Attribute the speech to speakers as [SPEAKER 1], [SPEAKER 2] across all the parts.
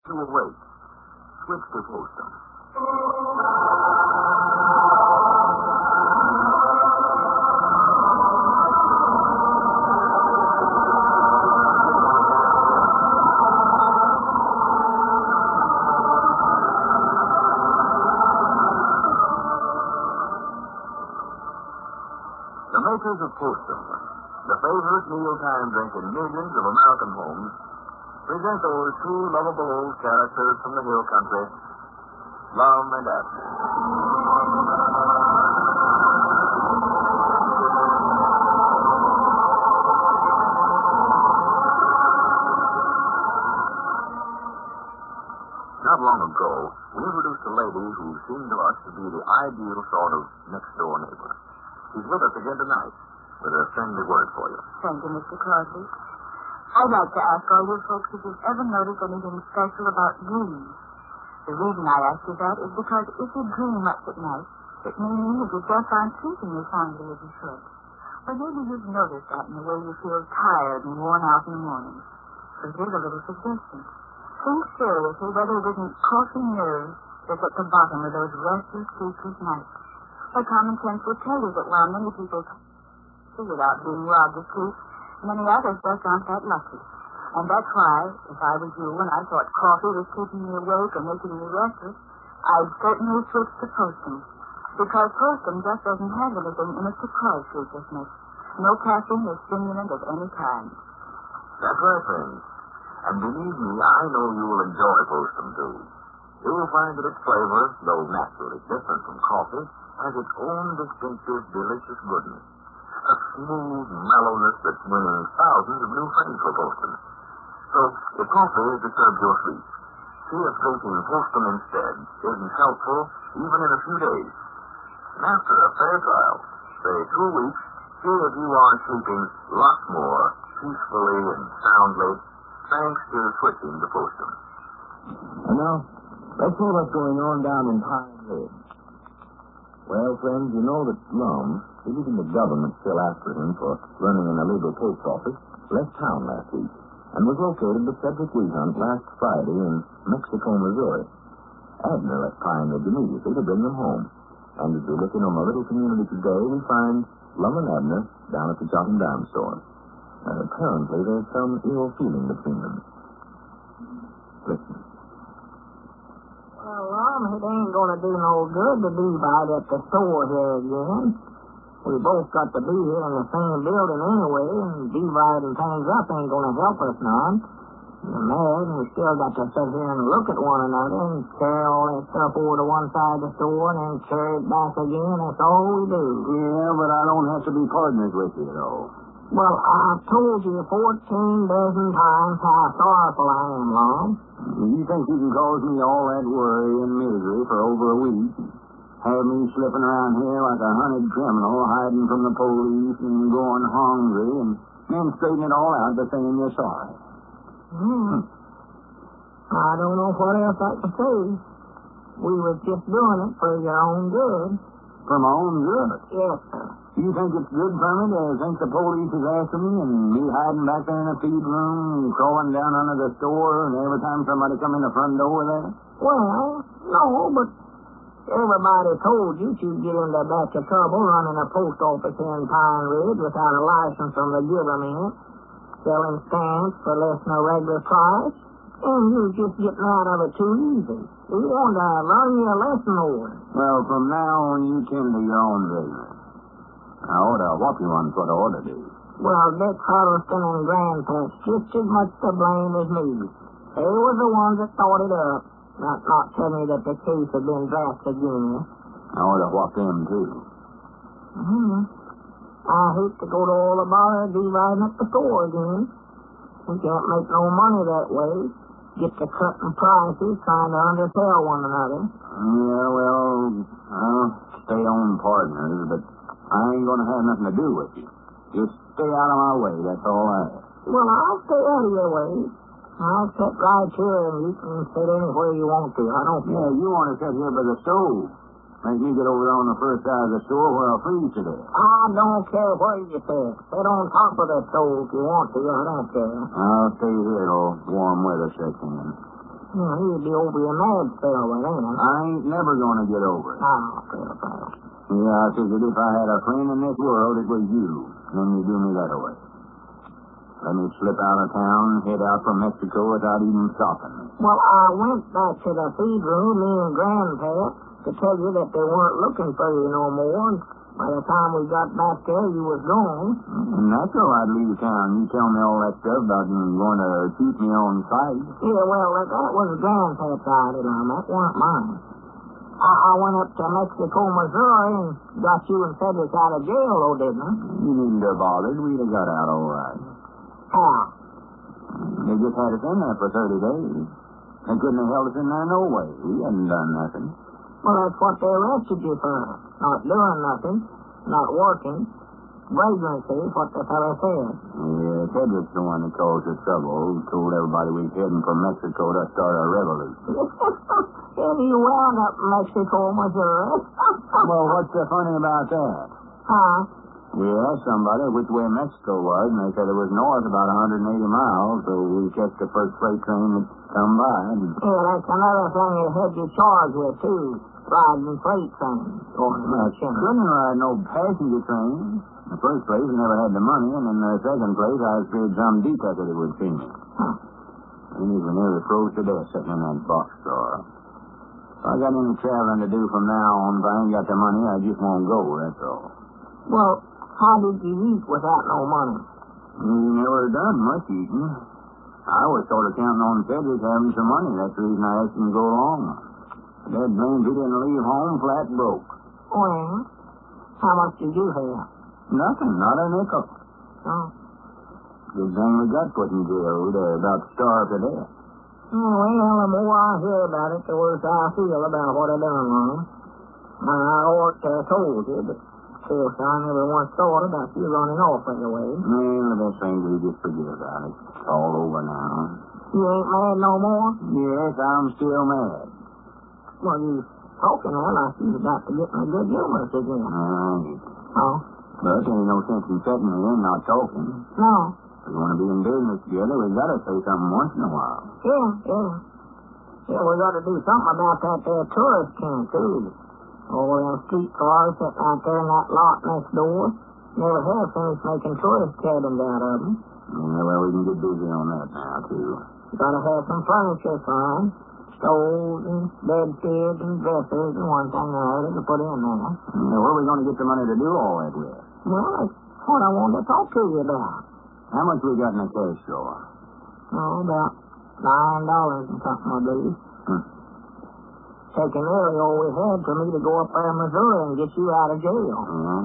[SPEAKER 1] to awake. Switch to Postum. The makers of Postum, the favorite mealtime drink in millions of American homes, present those two lovable old characters from the hill country, Lum and Abner. Not long ago, we introduced a lady who seemed to us to be the ideal sort of next-door neighbor. She's with us again tonight with a friendly word for you.
[SPEAKER 2] Thank you, Mr. Crosby. I'd like to ask all you folks if you've ever noticed anything special about dreams. The reason I ask you that is because if you dream much at night, it may mean that you just aren't sleeping as soundly as you should. Or maybe you've noticed that in the way you feel tired and worn out in the morning. So here's a little suggestion. Think seriously whether it isn't coughing nerves that's at the bottom of those restless, sleepless nights. Why, common sense will tell you that while many people see without being robbed of sleep, many others just aren't that lucky. And that's why, if I was you and I thought coffee was keeping me awake or making me restless, I'd certainly switch to Postum. Because Postum just doesn't have anything in it to cause sleeplessness. No caffeine or stimulant of any kind.
[SPEAKER 1] That's right, friends. And believe me, I know you will enjoy Postum, too. You will find that its flavor, though naturally different from coffee, has its own distinctive, delicious goodness. A smooth mellowness that's winning thousands of new friends for Postum. So, if coffee disturbs your sleep, see if drinking Postum instead isn't helpful even in a few days. And after a fair trial, say 2 weeks, see if you are sleeping lots more peacefully and soundly thanks to switching to Postum.
[SPEAKER 3] And now, let's see what's going on down in Pine Ridge. Well, friends, you know that Lum, even the government still after him for running an illegal post office, left town last week and was located with Cedric Wehunt last Friday in Mexico, Missouri. Abner left Pine Ridge immediately to bring them home. And as we look in on the little community today, we find Lum and Abner down at the Jot and Down store. And apparently there's some ill feeling between them. Listen.
[SPEAKER 4] Well, it ain't going to do no good to be right at the store here again. We both got to be here in the same building anyway, and dividing things up ain't going to help us none. The man, we still got to sit here and look at one another and carry all that stuff over to one side of the store and then carry it back again. That's all we do.
[SPEAKER 3] Yeah, but I don't have to be partners with you, though.
[SPEAKER 4] Well, I've told you 14 dozen times how sorrowful I am, Lum.
[SPEAKER 3] You think you can cause me all that worry and misery for over a week? Have me slipping around here like a hunted criminal, hiding from the police and going hungry, and then straighten it all out by saying you're sorry.
[SPEAKER 4] I don't know what else I can say. We were just doing it for your own good.
[SPEAKER 3] For my own good?
[SPEAKER 4] Yes, sir.
[SPEAKER 3] You think it's good for me to think the police is after me and me hiding back there in the feed room, crawling down under the store, and every time somebody come in the front door there?
[SPEAKER 4] Well, no, but everybody told you you'd get into a batch of trouble running a post office here in Pine Ridge without a license from the government, selling stamps for less than a regular price, and you just getting out of it too easy. We want to learn you a lesson, Lord.
[SPEAKER 3] Well, from now on, you tend to your own business. I ought to walk you on what I ought to do.
[SPEAKER 4] Well, Dick Huddleston and Grandpants just as much to blame as me. They were the ones that thought it up, not telling me that the case had been drafted again.
[SPEAKER 3] I ought to walk them, too.
[SPEAKER 4] I hate to go to all the bother of riding at the store again. We can't make no money that way. Get to cutting prices, trying to undersell one another.
[SPEAKER 3] Yeah, well, I'll stay on partners, but I ain't going to have nothing to do with you. Just stay out of my way, that's all I ask.
[SPEAKER 4] Well, I'll stay out of your way. I'll sit right here and you can sit anywhere you want to. I don't care.
[SPEAKER 3] Yeah, you want to sit here by the stove. Make me get over there on the first side of the store where I'll freeze to death.
[SPEAKER 4] I don't care where you sit. Sit on top of the stove if you want to. I don't care.
[SPEAKER 3] I'll stay here till warm weather sets in.
[SPEAKER 4] He'd be over your mad spell with him.
[SPEAKER 3] I ain't never gonna get over it.
[SPEAKER 4] Oh, Phil.
[SPEAKER 3] Yeah, I figured if I had a friend in this world, it was you. Then you do me that way. Let me slip out of town and head out from Mexico without even stopping me.
[SPEAKER 4] Well, I went back to the feed room, me and Grandpa, to tell you that they weren't looking for you no more. By the time we got back there, you was gone.
[SPEAKER 3] Natural I'd leave town. You tell me all that stuff about you going to keep me on sight.
[SPEAKER 4] Yeah, well, that was Grandpa's idea, that weren't mine. I went up to Mexico, Missouri, and got you and Cedric out of jail, though, didn't I?
[SPEAKER 3] You needn't have bothered. We'd have got out all right.
[SPEAKER 4] How?
[SPEAKER 3] They just had us in there for 30 days. They couldn't have held us in there no way. We hadn't done nothing.
[SPEAKER 4] Well, that's what they arrested you for. Not doing nothing, not working. Vagrancy is what the fellow said.
[SPEAKER 3] Yeah, Cedric's the one that caused the trouble. He told everybody we was heading from Mexico to start a revolution.
[SPEAKER 4] And you wound up in Mexico, Missouri.
[SPEAKER 3] Well, what's so funny about that?
[SPEAKER 4] Huh?
[SPEAKER 3] We asked somebody which way Mexico was, and they said it was north about 180 miles, so we catch the first freight train that come by.
[SPEAKER 4] Yeah, that's another thing they had you charged with, too. Riding freight trains.
[SPEAKER 3] Couldn't ride no passenger train. In the first place, I never had the money, and in the second place, I was afraid some detective would see me. We were nearly froze to death sitting in that boxcar. If I got any traveling to do from now on, if I ain't got the money, I just won't go, that's all.
[SPEAKER 4] Well, how did you eat without no money?
[SPEAKER 3] We never done much eating. I was sort of counting on Cedric having some money. That's the reason I asked him to go along. That means he didn't leave home flat broke.
[SPEAKER 4] Well, how much did you have?
[SPEAKER 3] Nothing, not a nickel.
[SPEAKER 4] Oh.
[SPEAKER 3] Good thing we got put in jail. They're about to starve to death.
[SPEAKER 4] Well, the more I hear about it, the worse I feel about what I done wrong. I ought to have told you, but still, I never once thought about you running off right away.
[SPEAKER 3] Well, the best thing we just forget about it. It's all over now.
[SPEAKER 4] You ain't mad no more?
[SPEAKER 3] Yes, I'm still mad.
[SPEAKER 4] Well, you talking there like you about to get in a good humor again. Oh?
[SPEAKER 3] But there ain't no sense in setting me in not talking.
[SPEAKER 4] No.
[SPEAKER 3] If we want to be in business together, we got to say something once in a while.
[SPEAKER 4] Yeah. Yeah, we got to do something about that there tourist camp, too. All them street cars sitting out there in that lot next door. Never have finished making tourist cabins out of them.
[SPEAKER 3] Yeah, well, we can get busy on that now, too.
[SPEAKER 4] Got to have some furniture for them. Stoves and bedsteads and dressers and one thing or other to put in there.
[SPEAKER 3] Yeah, where are we going to get the money to do all that with?
[SPEAKER 4] Well, that's what I wanted to talk to you about.
[SPEAKER 3] How much we got in the cash drawer?
[SPEAKER 4] Oh, about $9 and something, I believe. Taking nearly all we had for me to go up there in Missouri and get you out of jail.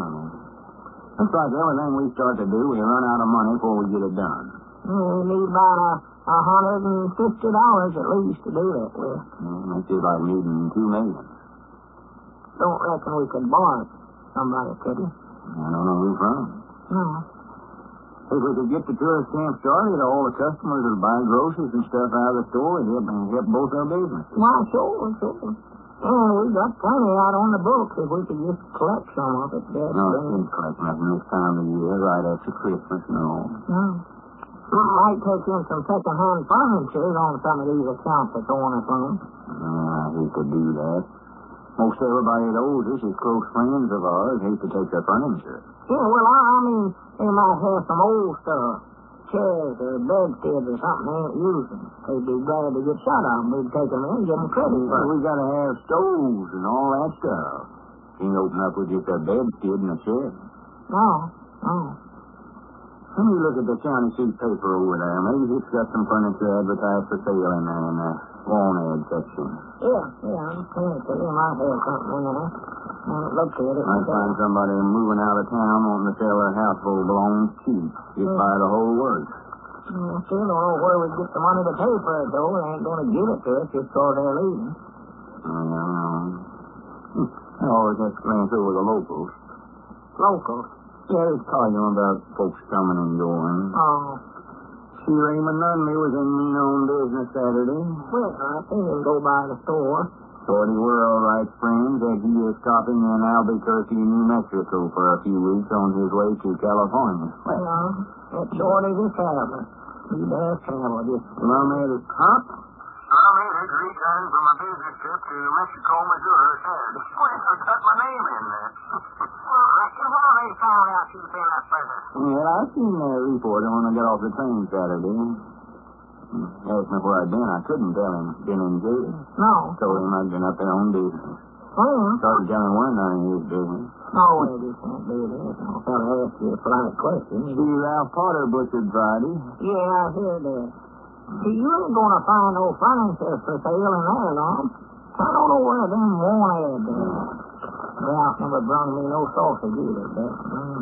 [SPEAKER 3] Looks like everything we start to do, we run out of money before we get it done.
[SPEAKER 4] We need about $150 at least to do that with.
[SPEAKER 3] Makes it like needing $2 million.
[SPEAKER 4] Don't reckon we could borrow somebody, could you?
[SPEAKER 3] I don't know who from.
[SPEAKER 4] No.
[SPEAKER 3] If we could get the tourist camp started, all the customers would buy groceries and stuff out of the store and help both our businesses.
[SPEAKER 4] Why, sure. And we got plenty out on the books if we could just collect some of it.
[SPEAKER 3] No, I can't collect nothing this time of year, right after Christmas and all.
[SPEAKER 4] No. We might take in some second-hand furniture on some of these accounts that's on us on.
[SPEAKER 3] I hate to do that. Most everybody that owes us is close friends of ours. Hate to take their furniture.
[SPEAKER 4] Yeah, well, I mean, they might have some old stuff. Chairs or bedsteads or something they ain't using. They'd be glad to get shut of them. We'd take them in and give them credit.
[SPEAKER 3] But we got to have stoves and all that stuff. Can't open up with just a bedstead and a chair.
[SPEAKER 4] No.
[SPEAKER 3] Let me look at the county sheet paper over there. Maybe it's got some furniture advertised for sale in there in the lawn ad section.
[SPEAKER 4] Yeah, I'm saying so. You might have something in there. Look at it.
[SPEAKER 3] Might find somebody moving out of town wanting to sell their household belongings cheap. Just buy the whole works.
[SPEAKER 4] I still don't know where we get the money to pay for it, though. They ain't going to give it to us just so they're leaving.
[SPEAKER 3] I always have to glance over the locals.
[SPEAKER 4] Locals?
[SPEAKER 3] Yeah, they tell you about folks coming and going.
[SPEAKER 4] Oh.
[SPEAKER 3] See, Raymond Nunley was in on business Saturday.
[SPEAKER 4] Well, I seen him go by the store.
[SPEAKER 3] Thought he were all right, friends, that he is stopping in Albuquerque, New Mexico for a few weeks on his way to California.
[SPEAKER 4] That short is a traveler. He does travel.
[SPEAKER 3] Well, I made it. Huh?
[SPEAKER 1] I made it return from a business trip to Mexico, Missouri, Saturday. Well, I cut my name in there.
[SPEAKER 4] Well, Ricky, how they found out you'd been up further?
[SPEAKER 3] Well, I seen their report when I got off the train Saturday. Asked me where I'd been. I couldn't tell him. Been in jail.
[SPEAKER 4] No.
[SPEAKER 3] Told him I'd been up there on business.
[SPEAKER 4] Well,
[SPEAKER 3] Started telling one none of his business.
[SPEAKER 4] no, well, you can't do that. No fellow asked you a polite question.
[SPEAKER 3] See, Ralph Potter butchered Friday.
[SPEAKER 4] Yeah, I heard that. See, you ain't gonna find no furniture for sale in there, Lom. I don't know where them worn-out Ralph never brung me no sausage either, but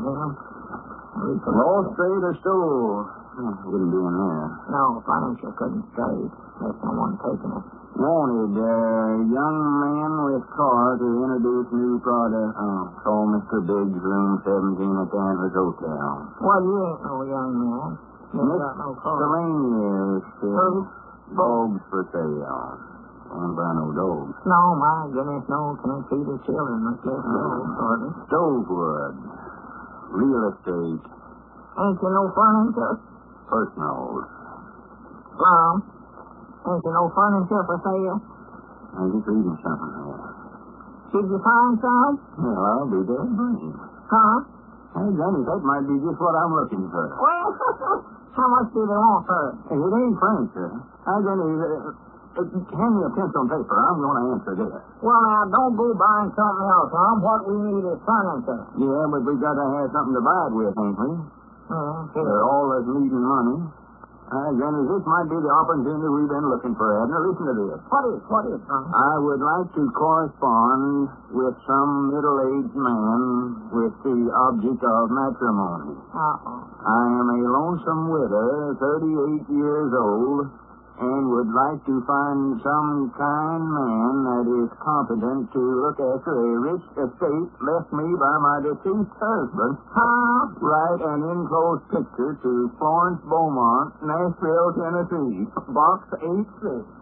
[SPEAKER 3] Lost trade or stole? Wouldn't be in there.
[SPEAKER 4] no, furniture couldn't trade unless someone taken it.
[SPEAKER 3] Wanted young man with car to introduce new product. Call Mr. Biggs, room 17 at the Antlers Hotel.
[SPEAKER 4] Well, you ain't no young man. You ain't got no car.
[SPEAKER 3] Miscellaneous.
[SPEAKER 4] Who?
[SPEAKER 3] Dogs for sale. Don't buy no dogs.
[SPEAKER 4] No, my goodness, no. Can't see the children much less dogs, hardly.
[SPEAKER 3] Stovewood. Real estate.
[SPEAKER 4] Ain't you no furniture?
[SPEAKER 3] Personals.
[SPEAKER 4] Well, ain't you no furniture for sale?
[SPEAKER 3] I'm just reading something here.
[SPEAKER 4] Did you find some?
[SPEAKER 3] Well, I'll be there.
[SPEAKER 4] Huh?
[SPEAKER 3] Hey, Johnny, that might be just what I'm looking for.
[SPEAKER 4] Well, how much do they want for it?
[SPEAKER 3] Hey, it ain't furniture. Hey, Johnny, hand me a pencil and paper. I'm going to answer this.
[SPEAKER 4] Well, now, don't go buying something else, Tom. What we need is furniture.
[SPEAKER 3] Yeah, but we got to have something to buy it with, ain't we? We're all that's needing money. Johnny, this might be the opportunity we've been looking for, Abner. Listen to this.
[SPEAKER 4] What is, Tom?
[SPEAKER 3] I would like to correspond with some middle-aged man with the object of matrimony.
[SPEAKER 4] Uh-oh.
[SPEAKER 3] I am a lonesome widow, 38 years old, and would like to find some kind man that is competent to look after a rich estate left me by my deceased husband. Write an enclosed picture to Florence Beaumont, Nashville, Tennessee, Box 86.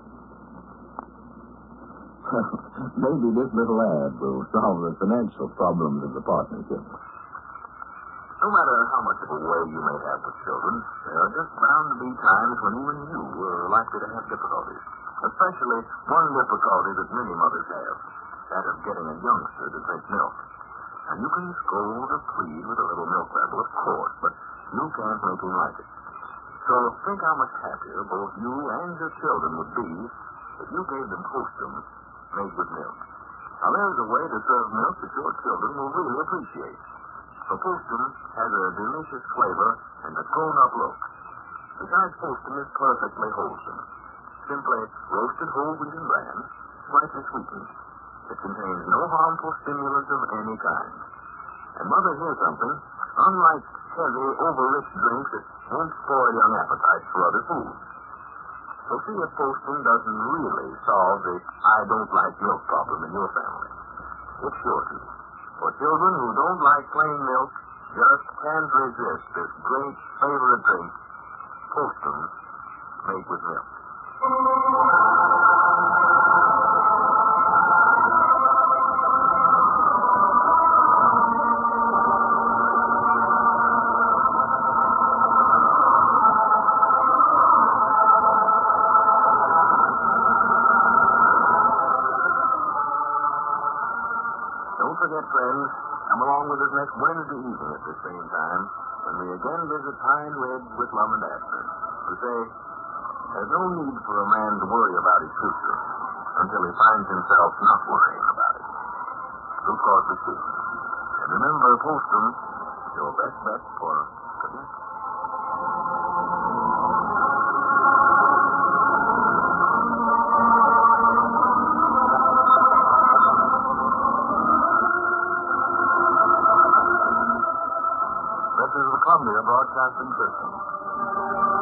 [SPEAKER 3] Maybe this little ad will solve the financial problems of the partnership.
[SPEAKER 1] No matter how much of a way you may have with children, there are just bound to be times when even you are likely to have difficulties. Especially one difficulty that many mothers have, that of getting a youngster to drink milk. And you can scold or plead with a little milk rebel, of course, but you can't make him like it. So think how much happier both you and your children would be if you gave them Postum made with milk. Now, there's a way to serve milk that your children will really appreciate. For Postum has a delicious flavor and a grown-up look. Besides, Postum is perfectly wholesome. Simply roasted whole wheat and bran, slightly sweetened. It contains no harmful stimulants of any kind. And Mother, here's something. Unlike heavy, over-rich drinks, it won't spoil young appetites for other foods. So see if Postum doesn't really solve the I don't like milk problem in your family. It's sure to. For children who don't like plain milk, just can't resist this great favorite drink, Postum, made with milk. Don't forget, friends, come along with us next Wednesday evening at the same time when we again visit Pine Ridge with Lum and Abner, who say there's no need for a man to worry about his future until he finds himself not worrying about it. Blue Cross Blue Shield. And remember, Postum, your best bet for goodness. This is the Columbia Broadcasting System.